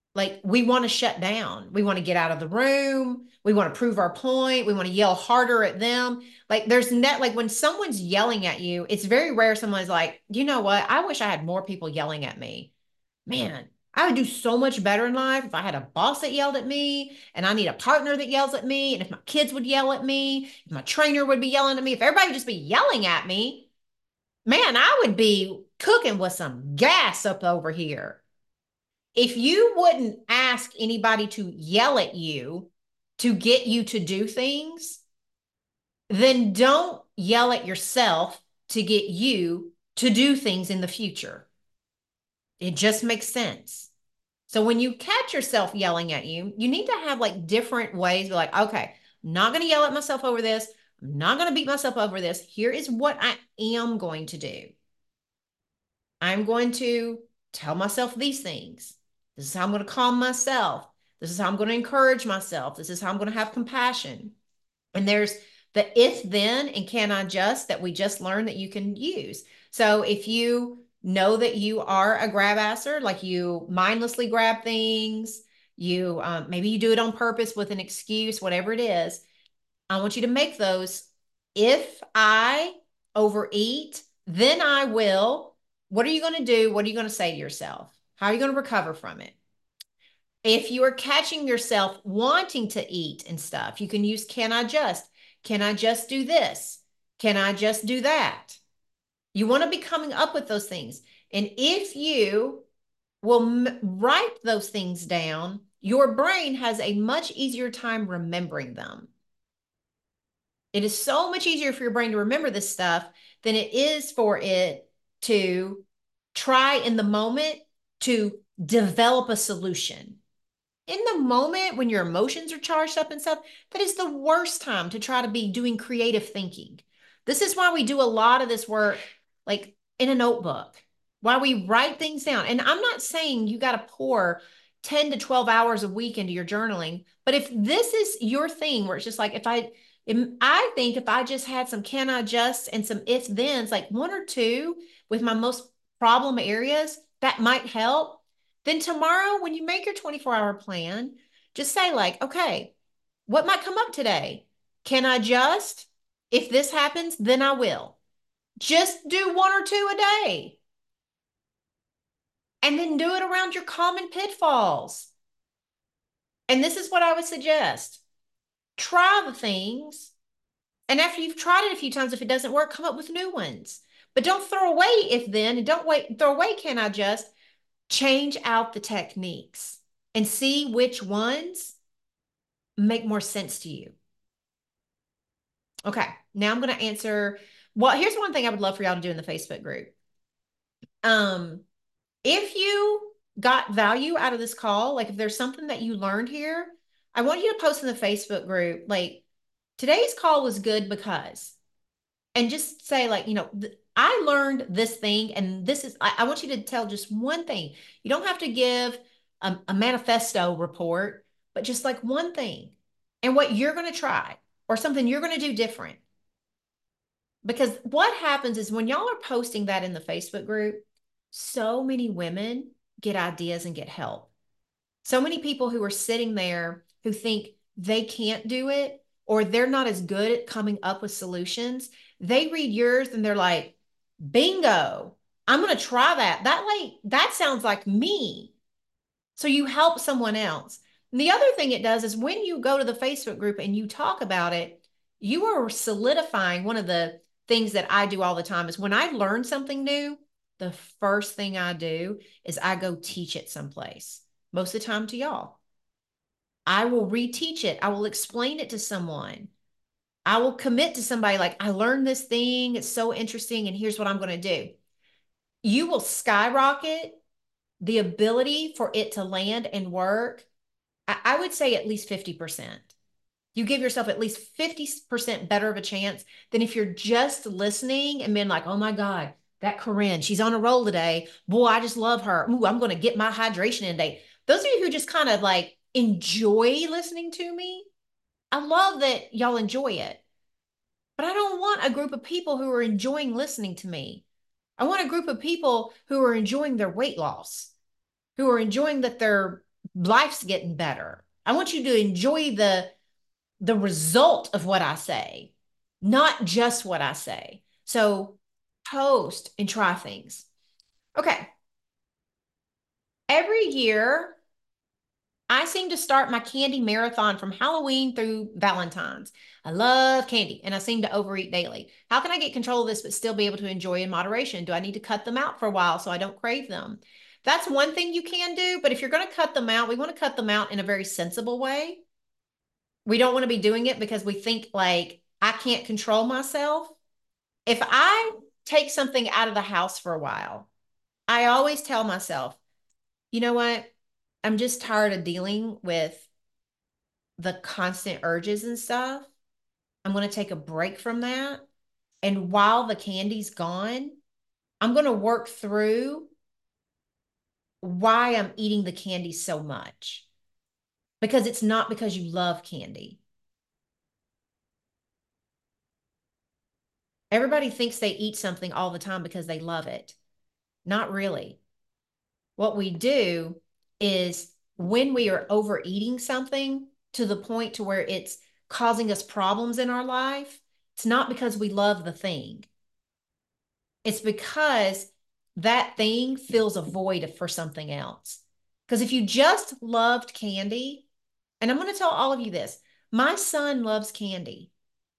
[SPEAKER 1] Like we want to shut down. We want to get out of the room. We want to prove our point. We want to yell harder at them. Like there's net like when someone's yelling at you, it's very rare someone's like, you know what? I wish I had more people yelling at me. Man, I would do so much better in life if I had a boss that yelled at me and I need a partner that yells at me. And if my kids would yell at me, if my trainer would be yelling at me, if everybody would just be yelling at me, man, I would be cooking with some gas up over here. If you wouldn't ask anybody to yell at you to get you to do things, then don't yell at yourself to get you to do things in the future. It just makes sense. So when you catch yourself yelling at you, you need to have like different ways. Be like, okay, I'm not going to yell at myself over this. I'm not going to beat myself over this. Here is what I am going to do. I'm going to tell myself these things. This is how I'm going to calm myself. This is how I'm going to encourage myself. This is how I'm going to have compassion. And there's the if then and can I just that we just learned that you can use. So if you know that you are a grab asser, like you mindlessly grab things, you maybe you do it on purpose with an excuse, whatever it is, I want you to make those. If I overeat, then I will. What are you going to do? What are you going to say to yourself? How are you going to recover from it? If you are catching yourself wanting to eat and stuff, you can use can I just? Can I just do this? Can I just do that? You want to be coming up with those things. And if you will write those things down, your brain has a much easier time remembering them. It is so much easier for your brain to remember this stuff than it is for it to try in the moment to develop a solution. In the moment when your emotions are charged up and stuff, that is the worst time to try to be doing creative thinking. This is why we do a lot of this work like in a notebook, why we write things down. And I'm not saying you got to pour 10 to 12 hours a week into your journaling, but if this is your thing where it's just like I think if I just had some can I just and some if thens, like one or two with my most problem areas, that might help. Then tomorrow, when you make your 24-hour plan, just say, like, okay, what might come up today? Can I just? If this happens, then I will. Just do one or two a day. And then do it around your common pitfalls. And this is what I would suggest. Try the things. And after you've tried it a few times, if it doesn't work, come up with new ones. But don't throw away if then, and don't throw away can I just. Change out the techniques and see which ones make more sense to you. Okay, now I'm going to answer. Well, here's one thing I would love for y'all to do in the Facebook group. Um, if you got value out of this call, like if there's something that you learned here, I want you to post in the Facebook group, like today's call was good because, and just say like, I learned this thing and this is, I want you to tell just one thing. You don't have to give a manifesto report, but just like one thing and what you're going to try or something you're going to do different. Because what happens is when y'all are posting that in the Facebook group, so many women get ideas and get help. So many people who are sitting there who think they can't do it or they're not as good at coming up with solutions, they read yours and they're like, bingo, I'm going to try that. That sounds like me. So you help someone else. And the other thing it does is when you go to the Facebook group and you talk about it, you are solidifying one of the things that I do all the time is when I learn something new, the first thing I do is I go teach it someplace, most of the time to y'all. I will reteach it. I will explain it to someone. I will commit to somebody like, I learned this thing. It's so interesting. And here's what I'm going to do. You will skyrocket the ability for it to land and work. I would say at least 50%. You give yourself at least 50% better of a chance than if you're just listening and being like, oh my God, that Corinne, she's on a roll today. Boy, I just love her. Ooh, I'm going to get my hydration in today. Those of you who just kind of like enjoy listening to me, I love that y'all enjoy it. But I don't want a group of people who are enjoying listening to me. I want a group of people who are enjoying their weight loss, who are enjoying that their life's getting better. I want you to enjoy the result of what I say, not just what I say. So toast and try things. Okay. Every year, I seem to start my candy marathon from Halloween through Valentine's. I love candy and I seem to overeat daily. How can I get control of this but still be able to enjoy in moderation? Do I need to cut them out for a while so I don't crave them? That's one thing you can do, but if you're going to cut them out, we want to cut them out in a very sensible way. We don't want to be doing it because we think like I can't control myself. If I take something out of the house for a while, I always tell myself, you know what? I'm just tired of dealing with the constant urges and stuff. I'm going to take a break from that. And while the candy's gone, I'm going to work through why I'm eating the candy so much. Because it's not because you love candy. Everybody thinks they eat something all the time because they love it. Not really. What we do is when we are overeating something to the point to where it's causing us problems in our life, it's not because we love the thing. It's because that thing fills a void for something else. Because if you just loved candy, and I'm going to tell all of you this, my son loves candy.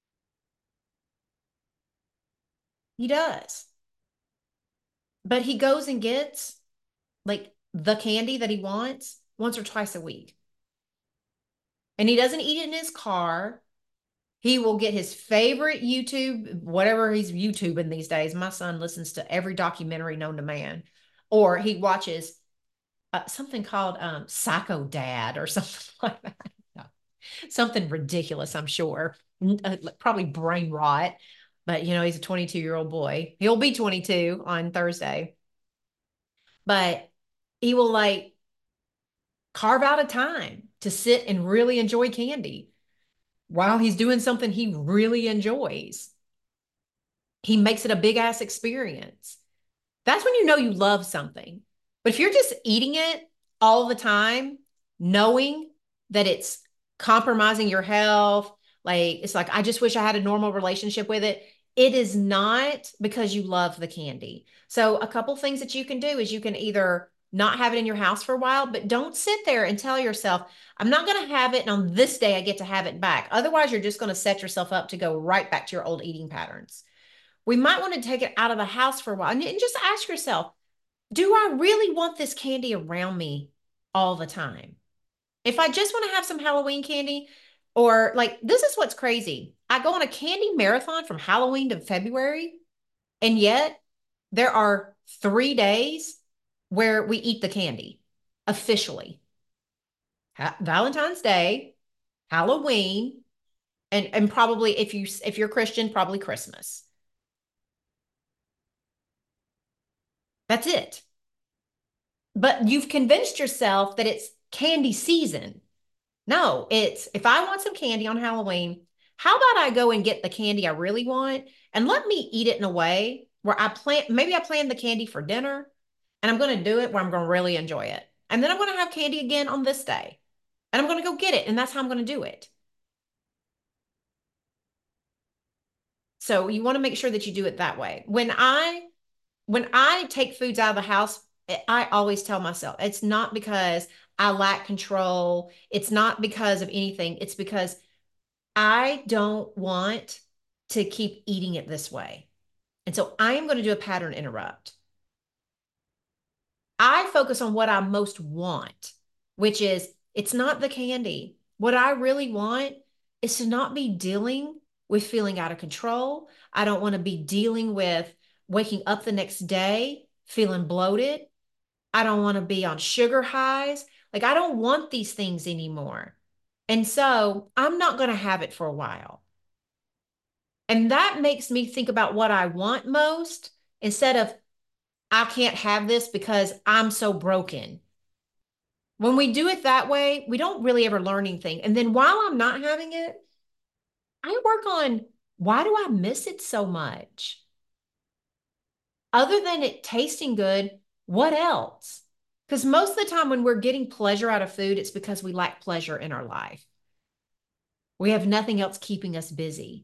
[SPEAKER 1] He does. But he goes and gets like the candy that he wants once or twice a week. And he doesn't eat it in his car. He will get his favorite YouTube, whatever he's YouTubing these days. My son listens to every documentary known to man, or he watches something called Psycho Dad or something like that. No, something ridiculous, I'm sure. Probably brain rot, but he's a 22-year-old boy. He'll be 22 on Thursday, but he will like carve out a time to sit and really enjoy candy while he's doing something he really enjoys. He makes it a big ass experience. That's when you know you love something. But if you're just eating it all the time, knowing that it's compromising your health, like it's like, I just wish I had a normal relationship with it. It is not because you love the candy. So, a couple things that you can do is you can either not have it in your house for a while, but don't sit there and tell yourself, I'm not going to have it. And on this day, I get to have it back. Otherwise, you're just going to set yourself up to go right back to your old eating patterns. We might want to take it out of the house for a while and just ask yourself, do I really want this candy around me all the time? If I just want to have some Halloween candy, or like, this is what's crazy. I go on a candy marathon from Halloween to February, and yet there are 3 days where we eat the candy officially. Valentine's Day, Halloween, and probably if you're Christian, probably Christmas. That's it. But you've convinced yourself that it's candy season. No, it's if I want some candy on Halloween, how about I go and get the candy I really want and let me eat it in a way where maybe I plan the candy for dinner and I'm going to do it where I'm going to really enjoy it. And then I'm going to have candy again on this day and I'm going to go get it. And that's how I'm going to do it. So you want to make sure that you do it that way. When I take foods out of the house, I always tell myself it's not because I lack control. It's not because of anything. It's because I don't want to keep eating it this way. And so I am going to do a pattern interrupt. I focus on what I most want, which is it's not the candy. What I really want is to not be dealing with feeling out of control. I don't want to be dealing with waking up the next day feeling bloated. I don't want to be on sugar highs. Like, I don't want these things anymore. And so I'm not going to have it for a while. And that makes me think about what I want most instead of, I can't have this because I'm so broken. When we do it that way, we don't really ever learn anything. And then while I'm not having it, I work on why do I miss it so much? Other than it tasting good, what else? Because most of the time when we're getting pleasure out of food, it's because we lack pleasure in our life. We have nothing else keeping us busy.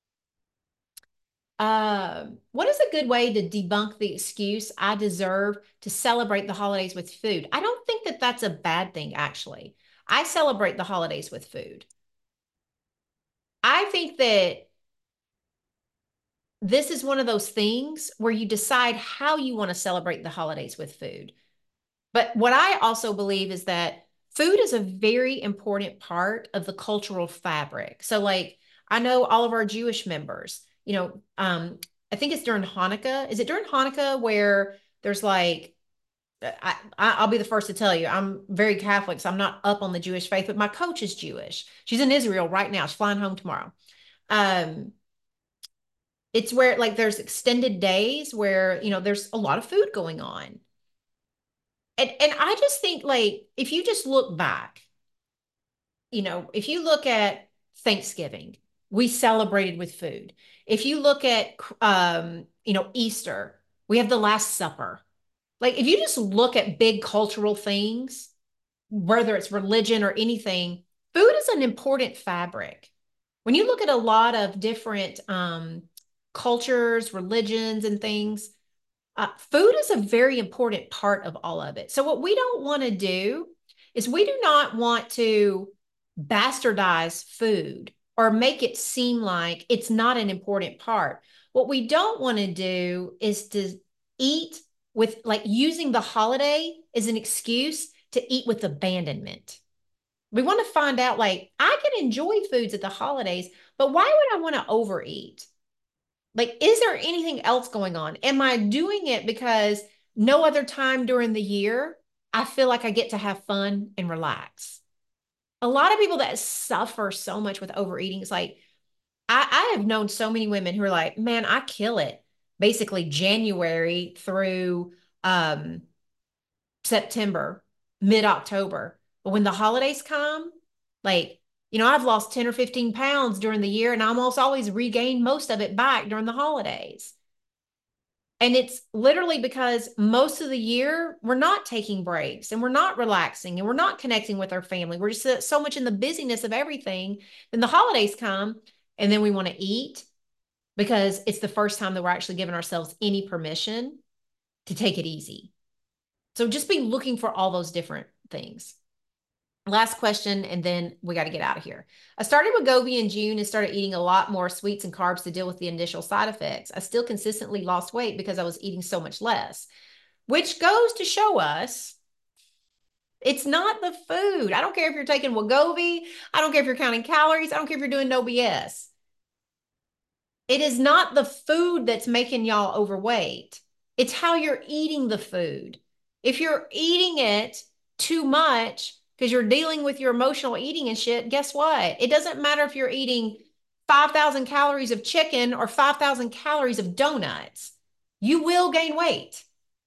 [SPEAKER 1] What is a good way to debunk the excuse, I deserve to celebrate the holidays with food? I don't think that that's a bad thing, actually. I celebrate the holidays with food. I think that this is one of those things where you decide how you want to celebrate the holidays with food. But what I also believe is that food is a very important part of the cultural fabric. So, like, I know all of our Jewish members, I think it's during Hanukkah. Is it during Hanukkah where there's like, I'll be the first to tell you, I'm very Catholic, so I'm not up on the Jewish faith, but my coach is Jewish. She's in Israel right now. She's flying home tomorrow. Um, it's where like there's extended days where, there's a lot of food going on. And I just think like if you just look back, if you look at Thanksgiving, we celebrated with food. If you look at Easter, we have the Last Supper. Like if you just look at big cultural things, whether it's religion or anything, food is an important fabric. When you look at a lot of different cultures, religions, and things, food is a very important part of all of it. So, what we don't want to do is we do not want to bastardize food or make it seem like it's not an important part. What we don't want to do is to eat with like using the holiday as an excuse to eat with abandonment. We want to find out like I can enjoy foods at the holidays, but why would I want to overeat? Like, is there anything else going on? Am I doing it because no other time during the year I feel like I get to have fun and relax? A lot of people that suffer so much with overeating is like, I have known so many women who are like, man, I kill it basically January through um, September, mid-October. But when the holidays come, like, I've lost 10 or 15 pounds during the year and I almost always regain most of it back during the holidays. And it's literally because most of the year we're not taking breaks and we're not relaxing and we're not connecting with our family. We're just so much in the busyness of everything. Then the holidays come and then we want to eat because it's the first time that we're actually giving ourselves any permission to take it easy. So just be looking for all those different things. Last question, and then we got to get out of here. I started Wegovy in June and started eating a lot more sweets and carbs to deal with the initial side effects. I still consistently lost weight because I was eating so much less, which goes to show us it's not the food. I don't care if you're taking Wegovy. I don't care if you're counting calories. I don't care if you're doing no BS. It is not the food that's making y'all overweight. It's how you're eating the food. If you're eating it too much because you're dealing with your emotional eating and shit, guess what? It doesn't matter if you're eating 5,000 calories of chicken or 5,000 calories of donuts. You will gain weight.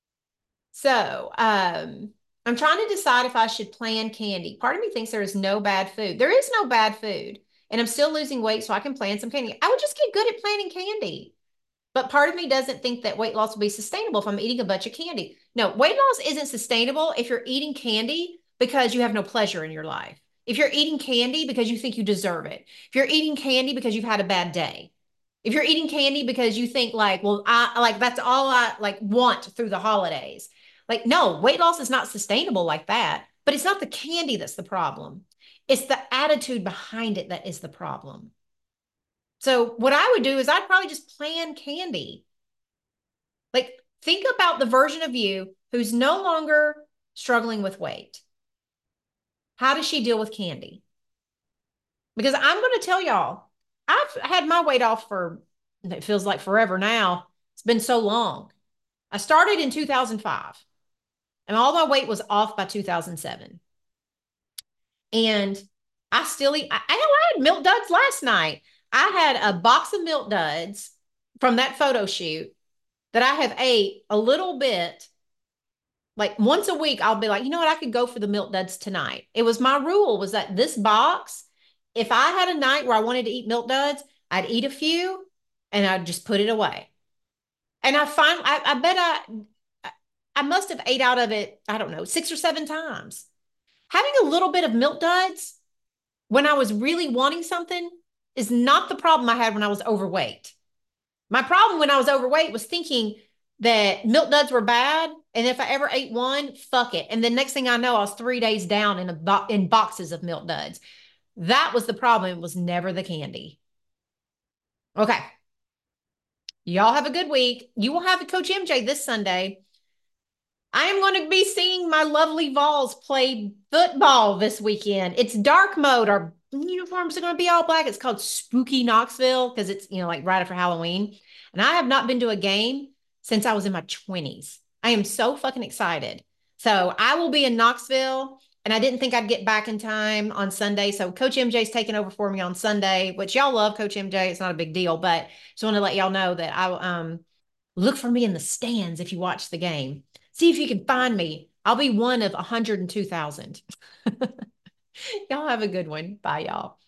[SPEAKER 1] So, I'm trying to decide if I should plan candy. Part of me thinks there is no bad food. There is no bad food. And I'm still losing weight, so I can plan some candy. I would just get good at planning candy. But part of me doesn't think that weight loss will be sustainable if I'm eating a bunch of candy. No, weight loss isn't sustainable if you're eating candy because you have no pleasure in your life. If you're eating candy because you think you deserve it. If you're eating candy because you've had a bad day. If you're eating candy because you think like, well, I like that's all I like want through the holidays. Like, no, weight loss is not sustainable like that. But it's not the candy that's the problem. It's the attitude behind it that is the problem. So what I would do is I'd probably just plan candy. Like think about the version of you who's no longer struggling with weight. How does she deal with candy? Because I'm going to tell y'all, I've had my weight off for, it feels like forever now. It's been so long. I started in 2005 and all my weight was off by 2007. And I still eat, I had Milk Duds last night. I had a box of Milk Duds from that photo shoot that I have ate a little bit. Like once a week, I'll be like, you know what? I could go for the Milk Duds tonight. It was my rule was that this box, if I had a night where I wanted to eat Milk Duds, I'd eat a few and I'd just put it away. And I bet I must have ate out of it, I don't know, 6 or 7 times. Having a little bit of Milk Duds when I was really wanting something is not the problem I had when I was overweight. My problem when I was overweight was thinking that Milk Duds were bad. And if I ever ate one, fuck it. And the next thing I know, I was 3 days down in boxes of Milk Duds. That was the problem. It was never the candy. Okay. Y'all have a good week. You will have Coach MJ this Sunday. I am going to be seeing my lovely Vols play football this weekend. It's dark mode. Our uniforms are going to be all black. It's called Spooky Knoxville because it's, like right after Halloween. And I have not been to a game since I was in my 20s. I am so fucking excited. So I will be in Knoxville, and I didn't think I'd get back in time on Sunday. So Coach MJ's taking over for me on Sunday, which y'all love Coach MJ. It's not a big deal, but just want to let y'all know that I'll look for me in the stands if you watch the game. See if you can find me. I'll be one of 102,000. Y'all have a good one. Bye, y'all.